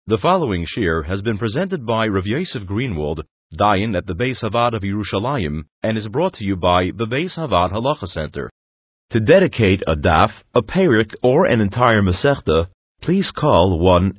The following shir has been presented by Rav Yosef Greenwald, Dayan at the Beis Havad of Yerushalayim, and is brought to you by the Beis Havad Halacha Center. To dedicate a daf, a perik, or an entire masechta, please call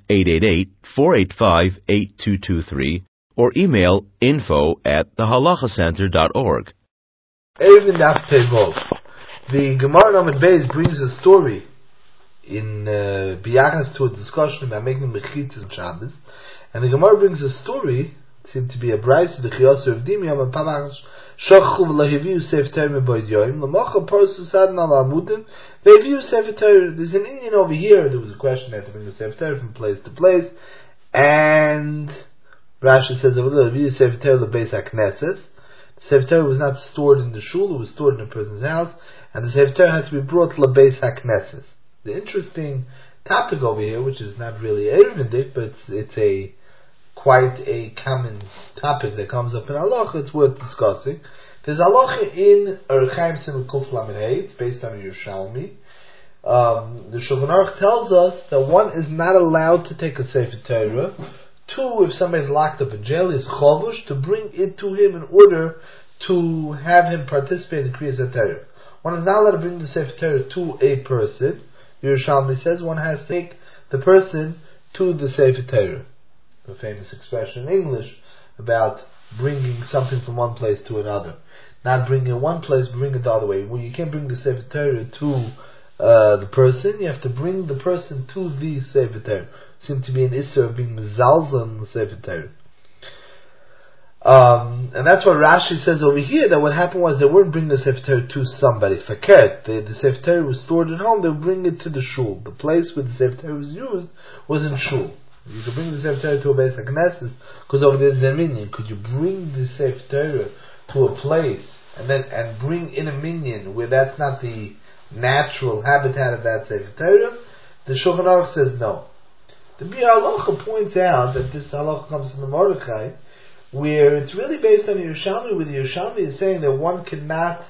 1-888-485-8223 or email info@thehalachacenter.org. Even after the Gemara Amud Beis brings a story in Biyachas to a discussion about making mechitzas on Shabbos, and the Gemara brings a story. It seemed to be a brayso the Chiyaser of Dimi Yom Pamach Shachu v'lahiviu Sefer Torah meboid yoyim l'macha parsu sadin al amudim ve'hiviu Sefer Torah. There's an Indian over here. There was a question that to bring the Sefer Torah from place to place, and Rashi says over there v'hiviu Sefer Torah l'beis hakneses. The Sefer Torah was not stored in the shul; it was stored in a person's house, and the Sefer Torah had to be brought l'beis hakneses. The interesting topic over here, which is not really Erevindik, but it's a quite a common topic that comes up in halacha, it's worth discussing. There's halacha in Orach Chaim Simon Kuf Lamed Hey. It's based on Yerushalmi. The Shulchan Aruch tells us that one is not allowed to take a Sefer Torah. Two, if somebody's locked up in jail, is chovush to bring it to him in order to have him participate in Kriyas HaTorah. One is not allowed to bring the Sefer Torah to a person. Yerushalmi says one has to take the person to the Sefer Torah. A famous expression in English about bringing something from one place to another. Not bringing it one place, bring it the other way. Well, you can't bring the Sefer Torah to the person, you have to bring the person to the Sefer Torah. Seems to be an issur of being mezalzel in the Sefer Torah. And that's what Rashi says over here, that what happened was they weren't bringing the Sefer Torah to somebody. Fakert, the Sefer Torah was stored at home, they would bring it to the shul. The place where the Sefer Torah was used was in shul. You could bring the Sefer Torah to a Beis HaKnesses, because over there is a minyan. Could you bring the Sefer Torah to a place and bring in a minyan where that's not the natural habitat of that Sefer Torah? The Shulchan Aruch says no. The Biur Halacha points out that this halacha comes from the Mordechai, where it's really based on Yerushalmi, where the Yerushalmi is saying that one cannot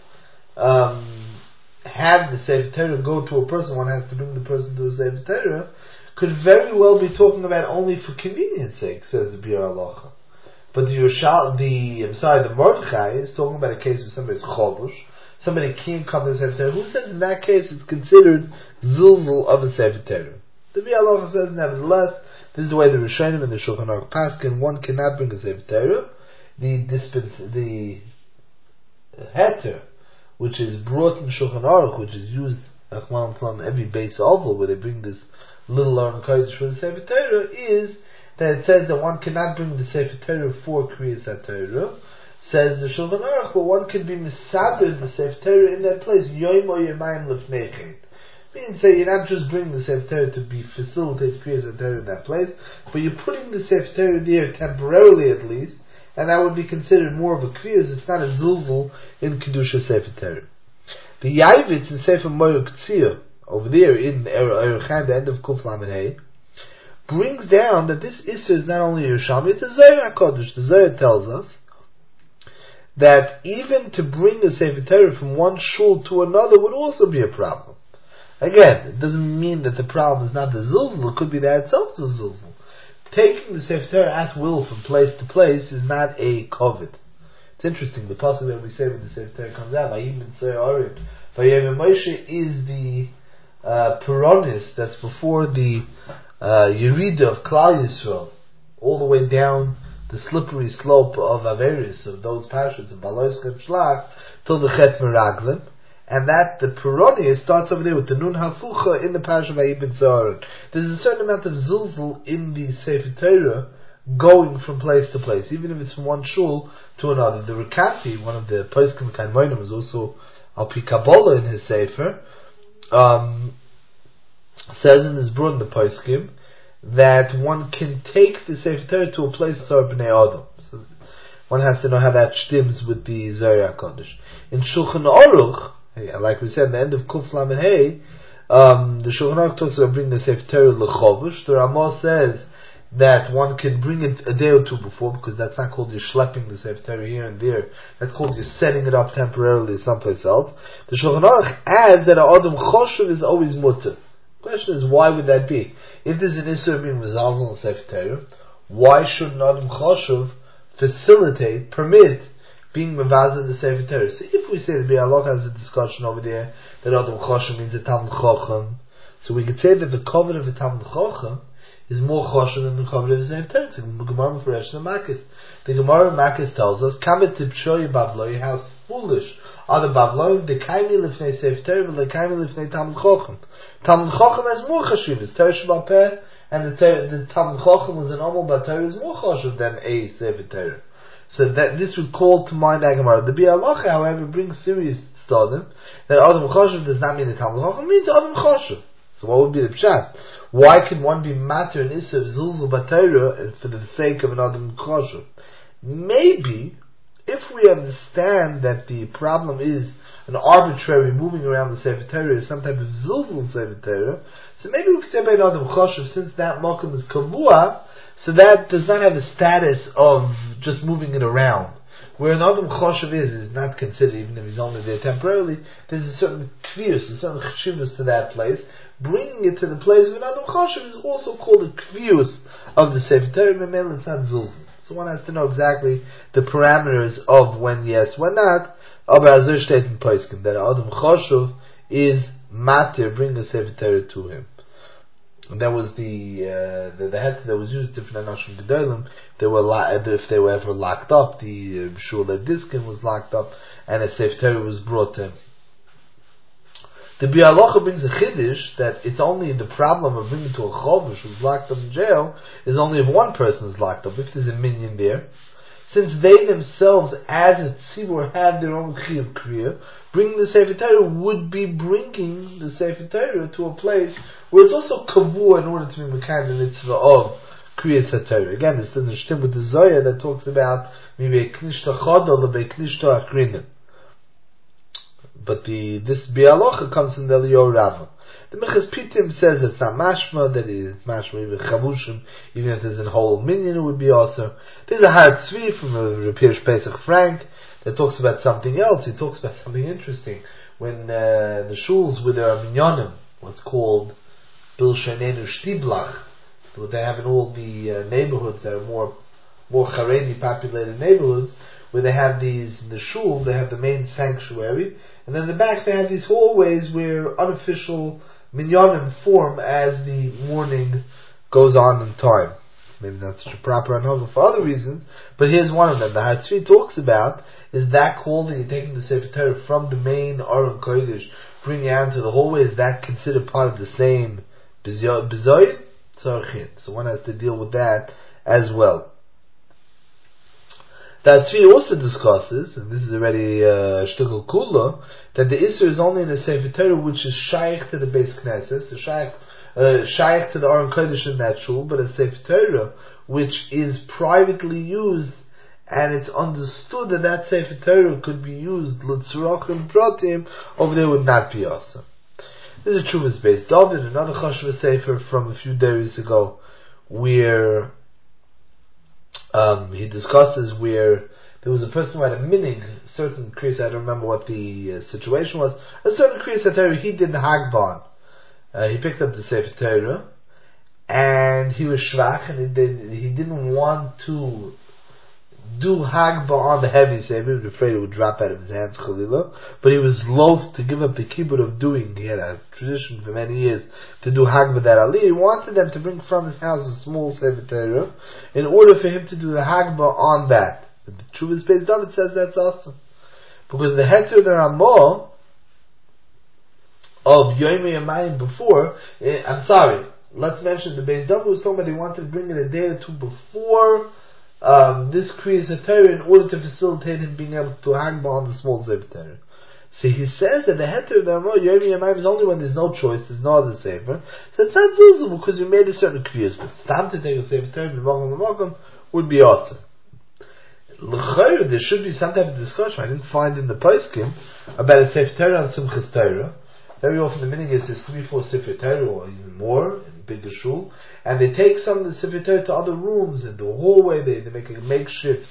have the Sefer Torah go to a person, one has to bring the person to a Sefer Torah, could very well be talking about only for convenience sake, says the Biur Halacha. But the Mordechai is talking about a case where somebody's chovush, somebody can't come to the Sefer Torah. Who says in that case it's considered zilzul of a Sefer Torah? The Biur Halacha says, nevertheless, this is the way the Rishonim and the Shulchan Aruch paskin, one cannot bring a Sefer Torah. The heter, which is brought in Shulchan Aruch, which is used every base oval, where they bring this little Aron Kodesh for the Sefer Torah, is that it says that one cannot bring the Sefer Torah for Kriyas HaTorah. Says the Shulchan Aruch, but one can be misader the Sefer Torah in that place, Yom or Yomayim Lefnei. Meaning, say you're not just bringing the Sefer Torah to be facilitate Kriyas HaTorah in that place, but you're putting the Sefer Torah there temporarily at least, and that would be considered more of a Kriyas. It's not a zilzul in Kedusha Sefer Torah. The Yavitz in Sefer Moed Ktsir, over there in Orach Chaim, the end of Kuf Lamed Hey, brings down that this issur is not only Yerushalmi, it's a Zohar HaKodesh. The Zohar tells us that even to bring a Sefer Torah from one shul to another would also be a problem. Again, it doesn't mean that the problem is not the zilzul, it could be that itself is a zilzul. Taking the Sefer Torah at will from place to place is not a kovet. It's interesting, the pasuk that we say when the Sefer Torah comes out, Vayim Orim, Vayim Moshe is the Peronis that's before the Yerida of Klal Yisrael, all the way down the slippery slope of Averis, of those pashas of Balois Chem Shlach, till the Chet Meraglim, and that the Peronis starts over there with the Nun Hafucha in the pash of Vayibin Zoharon. There's a certain amount of zilzul in the Sefer Torah going from place to place, even if it's from one shul to another. The Rekati, one of the Poskim Kaimonim, was also Al Pi Kabbalah in his Sefer, says in his Brun, the Poskim, that one can take the Sefer Torah to a place of Bnei Adam. So one has to know how that stims with the Zohar HaKodesh. In Shulchan Aruch, like we said, in the end of Kuf Lamed Hey, the Shulchan Aruch talks about bringing the Sefer Torah l'chovush. The Ramah says that one can bring it a day or two before, because that's not called you're schlepping the Sefer Torah here and there. That's called you're setting it up temporarily someplace else. The Shulchan Aruch adds that Adam Choshev is always mutter. Question is, why would that be? If there's an Isser being resolved on the Sefer Torah, why should an Adam Choshev permit being Mevazah the Sefer Torah? So if we say the Biur Halacha has a discussion over there that Adam Choshev means a Talmud Chacham, so we could say that the cover of a Talmud Chacham is more Choshev than the cover of the Sefer Torah. So the Gemara Meferesh and Makis. The Gemara Makis tells us, Kamet Tipshoy Bavloi, how foolish are the Bavloi, the Kaimi Lifnei Sefer Torah, the Kaimi Lifnei Talmud Chacham. Talmud Chacham has more Chashivas. Torah Shebal Peh, and the Talmud Chacham was an Omel Batorah is more Chashiv than a Sefer Torah. So that this would call to mind that Gemara. The Biur Halacha, however, brings serious stadim that Adam Chashiv does not mean the Talmud Chacham, it means Adam Chashiv. So what would be the pshat? Why can one be matter in Isser Zilzul Batorah for the sake of an Adam Chashiv? Maybe if we understand that the problem is an arbitrary moving around the Sefer Torah is some type of Zilzul Sefer Torah, so maybe we could say by an Adam Chashiv, since that Malkum is Kavua, so that does not have the status of just moving it around. Where an Adam Choshev is not considered, even if he's only there temporarily, there's a certain kvius, a certain cheshivus to that place. Bringing it to the place of an Adam Choshev is also called a kvius of the Sefer Torah, but it's not Zulzul. So one has to know exactly the parameters of when yes, when not. Aber Azur steht in Poskim that Adam Choshev is matir, bring the Sefer Torah to him. And that was the head that was used different Anashim Gedolim. If they were ever locked up, the Shul Diskin was locked up, and a Sefer Torah was brought to him. The Biur Halacha brings a chiddush that it's only the problem of bringing to a chovish who's locked up in jail is only if one person is locked up. If there's a minion there, since they themselves, as a tzibur, have their own chiyuv kriya, bringing the Sefer Torah would be bringing the Sefer Torah to a place where it's also kavua in order to be mekayim the mitzvah of kriyas HaTorah. Again, this doesn't stem with the Zohar that talks about maybe a knishta chodol or a knishta akrinim. But this Biur Halacha comes from the Eliyahu Rabbah. The Mechas Pitim says it's not mashma, that it is mashma even chavushim, even if there's a whole minion it would be also. There's a Har Tzvi from Reb Hirsch Pesach Frank that talks about something else. He talks about something interesting. When the shuls where there are minyanim, what's called Bilshanenu Shtiblach, what they have in all the neighborhoods that are more Haredi populated neighborhoods, where they have these, in the shul, they have the main sanctuary, and then in the back they have these hallways where unofficial minyanim form as the morning goes on in time. Maybe not such a proper another for other reasons, but here's one of them. The Har Tzvi talks about is that called that you're taking the Sefer Torah from the main Aron Kodesh, bringing it out to the hallway, is that considered part of the same Bizoy? So one has to deal with that as well. The Har Tzvi also discusses, and this is already Shtukel Kula, that the Isser is only in the Sefer Torah which is shaykh to the Beis Knesset, so shaykh to the Aron Kodesh in that shul, but a Sefer Torah which is privately used, and it's understood that that Sefer Torah could be used l'tzorachim pratim, over there would not be awesome. This is Truvas Beis David, another Chashva Sefer from a few days ago, where he discusses where there was a person who had a minig, certain kriyas, I don't remember what the situation was, a certain kriyas HaTorah he did the Hagbon. He picked up the Sefer Torah, and he was shvach, and he didn't want to do Hagbah on the heavy Sefer. He was afraid it would drop out of his hands, Chalila, but he was loath to give up the kibbut of doing. He had a tradition for many years to do Hagbah that Ali. He wanted them to bring from his house a small Sefer Torah in order for him to do the Hagbah on that. The Truvas Beis David says that's awesome, because the Heter the Ramah of Yom Yamayim before, let's mention the Beis David was talking about he wanted to bring it a day or two before this Kriyas HaTorah in order to facilitate him being able to hang on the small Sefer Torah. So he says that the Heter of the Ramah Yom Yamayim is only when there's no choice, there's no other Sefer. So it's not usable because you made a certain Kriyas, but it's time to take a Sefer Torah would be awesome. There should be some type of discussion. I didn't find in the Poskim about a Sefer Torah and Simchas Torah. Very often the meaning is there's 3-4 Sefer Torah or even more in bigger shul, and they take some of the Sefer Torah to other rooms in the hallway. They make a makeshift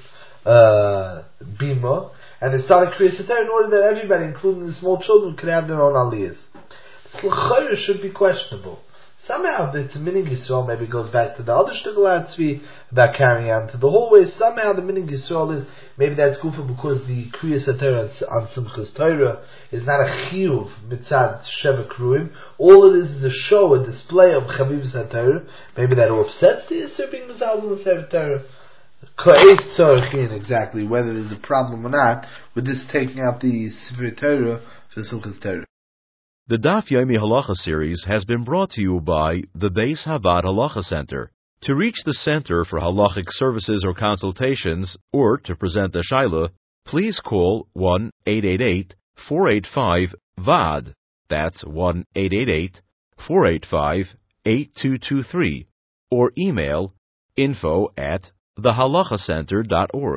bima, and they start a Kriyas HaTorah in order that everybody, including the small children, could have their own aliyahs. This l'chayr should be questionable. Somehow the Minig Yisrael maybe goes back to the other Shtigel Atzvi about carrying on to the hallway. Somehow the Minig Yisrael is, maybe that's Gufa because the Kriyas HaTorah on Simchas Torah is not a Chiyuv mitzad Sheva Kruim. All it is a show, a display of Chavivus HaTorah. Maybe that offsets the Yisr being Mizal in the Sefer Torah. Exactly, whether there's a problem or not with this taking out the Sefer Torah for Simchas Torah. The Daf Yomi Halacha series has been brought to you by the Beis Havad Halacha Center. To reach the Center for Halachic Services or Consultations, or to present a Shaila, please call 1-888-485-VAD. That's 1-888-485-8223. Or email info@thehalachacenter.org.